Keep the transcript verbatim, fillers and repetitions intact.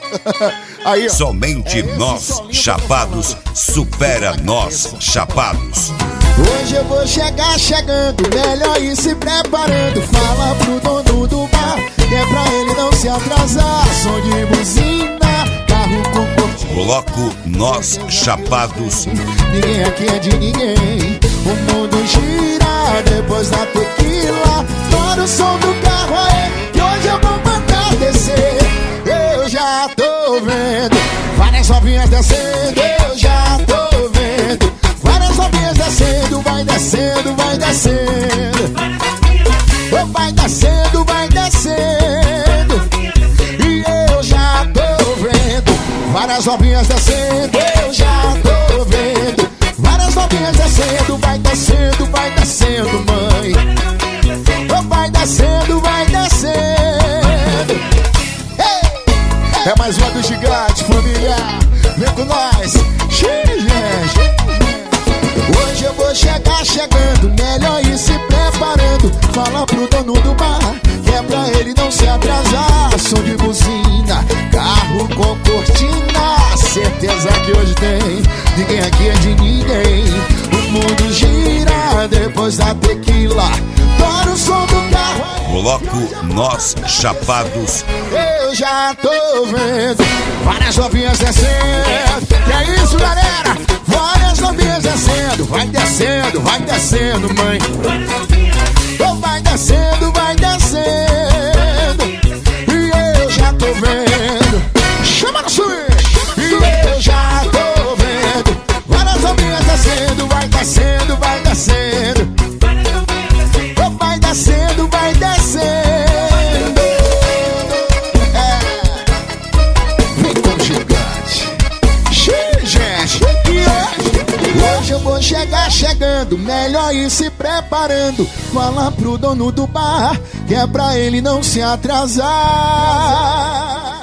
Aí, ó. Somente É nós, chapados, supera nós, chapados. Hoje eu vou chegar chegando, melhor ir se preparando. Fala pro dono do bar, que é pra ele não se atrasar. Som de buzina, carro com cortina. Bloco Nós Chapados. Ninguém aqui é de ninguém. O mundo gira depois da tequila. Bora o som do carro aí, que hoje eu vou mandar descer. Eu já tô vendo várias novinhas descendo. Eu já tô vendo várias novinhas descendo. Vai descendo, vai descendo. Vai descendo, vai descendo. E eu já tô vendo várias novinhas descendo. Eu já tô vendo várias novinhas descendo. Vai descendo, vai descendo, mãe. Vai descendo, vai descendo. Hey! É mais uma do gigante, família. Vem com nós. Hoje eu vou chegar chegando, melhor ir se preparando. Fala pro dono do bar, que é pra ele não se atrasar. Som de buzina, carro com cortina. Certeza que hoje tem, ninguém aqui é de ninguém. O mundo gira depois da tequila. Bora o som do carro. Bloco Nós Chapados. Eu já tô vendo várias novinhas descendo. Que é isso, galera? Várias novinhas descendo. Vai descendo, vai descendo, mãe. Oh, vai descendo, vai descendo. E eu já tô vendo. Chama no swing. E eu já tô vendo várias novinhas descendo. Vai descendo, vai descendo. Oh, vai descendo, vai descendo. É. Vem com o gigante. Xiii, gente. E hoje, hoje eu vou chegar chegando, melhor ir se preparando. Fala pro dono do bar, que é pra ele não se atrasar.